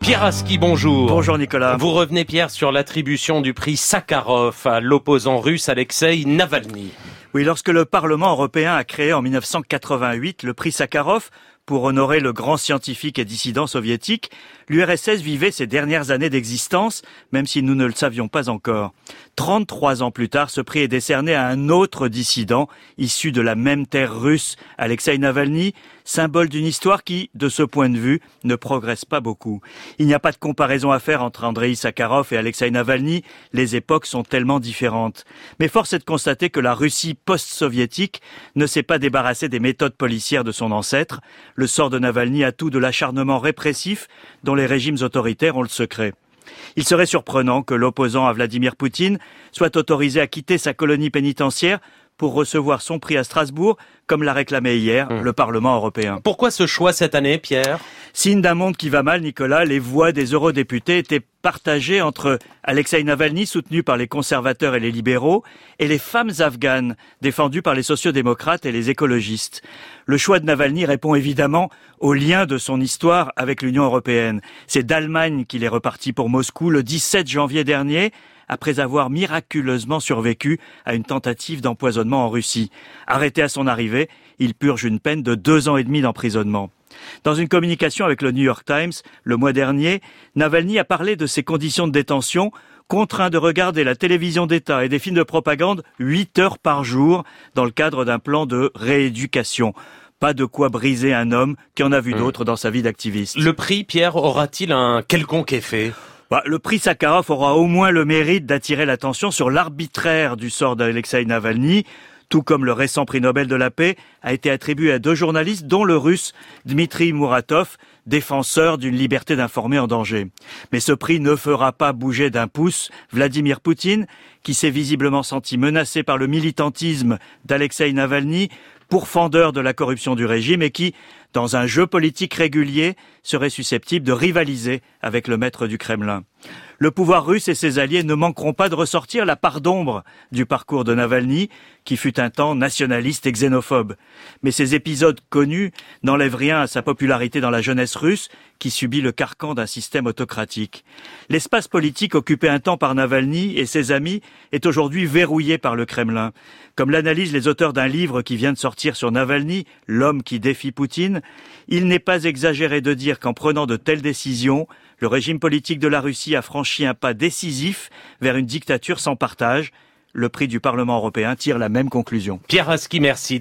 Pierre Aski, bonjour. Bonjour Nicolas. Vous revenez, Pierre, sur l'attribution du prix Sakharov à l'opposant russe Alexeï Navalny. Oui, lorsque le Parlement européen a créé en 1988 le prix Sakharov pour honorer le grand scientifique et dissident soviétique, l'URSS vivait ses dernières années d'existence, même si nous ne le savions pas encore. 33 ans plus tard, ce prix est décerné à un autre dissident, issu de la même terre russe, Alexeï Navalny, symbole d'une histoire qui, de ce point de vue, ne progresse pas beaucoup. Il n'y a pas de comparaison à faire entre Andreï Sakharov et Alexeï Navalny, les époques sont tellement différentes. Mais force est de constater que la Russie post-soviétique ne s'est pas débarrassée des méthodes policières de son ancêtre. Le sort de Navalny a tout de l'acharnement répressif dont les régimes autoritaires ont le secret. Il serait surprenant que l'opposant à Vladimir Poutine soit autorisé à quitter sa colonie pénitentiaire pour recevoir son prix à Strasbourg, comme l'a réclamé hier le Parlement européen. Pourquoi ce choix cette année, Pierre ? Signe d'un monde qui va mal, Nicolas, les voix des eurodéputés étaient partagées entre Alexeï Navalny, soutenu par les conservateurs et les libéraux, et les femmes afghanes, défendues par les sociodémocrates et les écologistes. Le choix de Navalny répond évidemment au lien de son histoire avec l'Union européenne. C'est d'Allemagne qu'il est reparti pour Moscou le 17 janvier dernier, après avoir miraculeusement survécu à une tentative d'empoisonnement en Russie. Arrêté à son arrivée, il purge une peine de 2 ans et demi d'emprisonnement. Dans une communication avec le New York Times, le mois dernier, Navalny a parlé de ses conditions de détention, contraint de regarder la télévision d'État et des films de propagande 8 heures par jour dans le cadre d'un plan de rééducation. Pas de quoi briser un homme qui en a vu d'autres dans sa vie d'activiste. Le prix, Pierre, aura-t-il un quelconque effet ? Le prix Sakharov aura au moins le mérite d'attirer l'attention sur l'arbitraire du sort d'Alexeï Navalny, tout comme le récent prix Nobel de la paix a été attribué à 2 journalistes, dont le russe Dmitri Muratov, défenseur d'une liberté d'informer en danger. Mais ce prix ne fera pas bouger d'un pouce Vladimir Poutine, qui s'est visiblement senti menacé par le militantisme d'Alexeï Navalny, pourfendeur de la corruption du régime et qui, dans un jeu politique régulier, serait susceptible de rivaliser avec le maître du Kremlin. Le pouvoir russe et ses alliés ne manqueront pas de ressortir la part d'ombre du parcours de Navalny, qui fut un temps nationaliste et xénophobe. Mais ces épisodes connus n'enlèvent rien à sa popularité dans la jeunesse russe, qui subit le carcan d'un système autocratique. L'espace politique occupé un temps par Navalny et ses amis est aujourd'hui verrouillé par le Kremlin. Comme l'analysent les auteurs d'un livre qui vient de sortir sur Navalny, L'homme qui défie Poutine, il n'est pas exagéré de dire qu'en prenant de telles décisions, le régime politique de la Russie a franchi un pas décisif vers une dictature sans partage. Le prix du Parlement européen tire la même conclusion. Pierre Aski, merci.